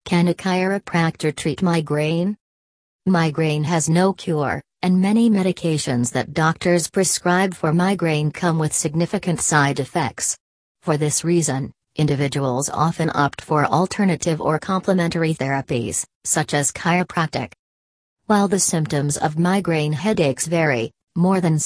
Can a chiropractor treat migraine? Migraine has no cure, and many medications that doctors prescribe for migraine come with significant side effects. For this reason, individuals often opt for alternative or complementary therapies, such as chiropractic. While the symptoms of migraine headaches vary, more than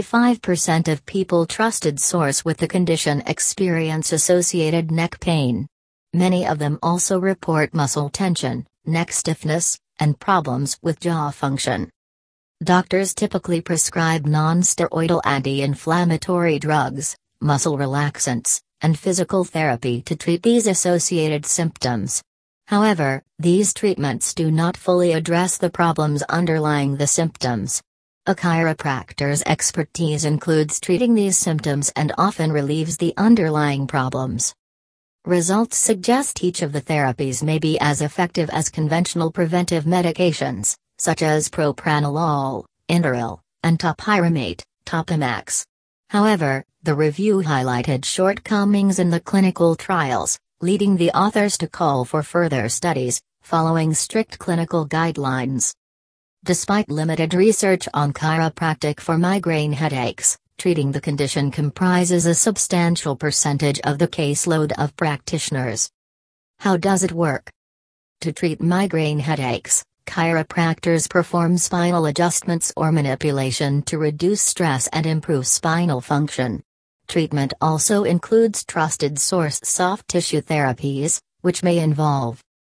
75% of people trusted source with the condition experience associated neck pain. Many of them also report muscle tension, neck stiffness, and problems with jaw function. Doctors typically prescribe non-steroidal anti-inflammatory drugs, muscle relaxants, and physical therapy to treat these associated symptoms. However, these treatments do not fully address the problems underlying the symptoms. A chiropractor's expertise includes treating these symptoms and often relieves the underlying problems. Results suggest each of the therapies may be as effective as conventional preventive medications, such as propranolol, Inderal, and topiramate, Topamax. However, the review highlighted shortcomings in the clinical trials, leading the authors to call for further studies, following strict clinical guidelines. Despite limited research on chiropractic for migraine headaches, treating the condition comprises a substantial percentage of the caseload of practitioners. How does it work? To treat migraine headaches, chiropractors perform spinal adjustments or manipulation to reduce stress and improve spinal function. Treatment also includes trusted source soft tissue therapies, which may involve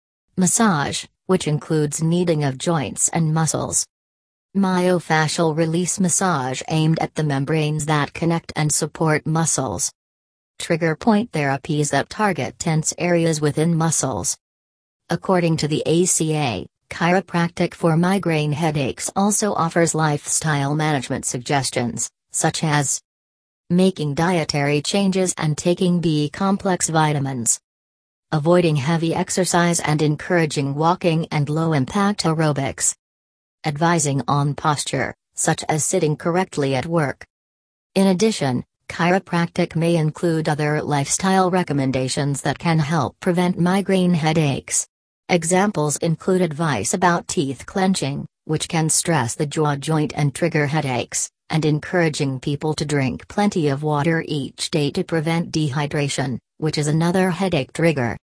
massage, which includes kneading of joints and muscles. Myofascial release massage aimed at the membranes that connect and support muscles. Trigger point therapies that target tense areas within muscles. According to the ACA, chiropractic for migraine headaches also offers lifestyle management suggestions, such as making dietary changes and taking B-complex vitamins, avoiding heavy exercise and encouraging walking and low-impact aerobics, advising on posture, such as sitting correctly at work. In addition, chiropractic may include other lifestyle recommendations that can help prevent migraine headaches. Examples include advice about teeth clenching, which can stress the jaw joint and trigger headaches, and encouraging people to drink plenty of water each day to prevent dehydration, which is another headache trigger.